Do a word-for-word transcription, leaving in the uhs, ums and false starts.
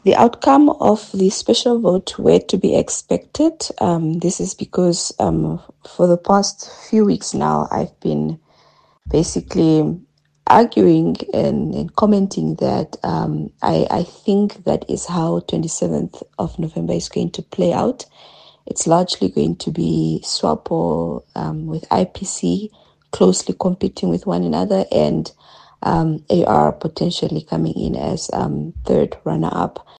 The outcome of the special vote were to be expected. Um, this is because um, for the past few weeks now, I've been basically arguing and, and commenting that um, I, I think that is how twenty-seventh of November is going to play out. It's largely going to be SWAPO um, with I P C closely competing with one another, and um, A R potentially coming in as um, third runner-up.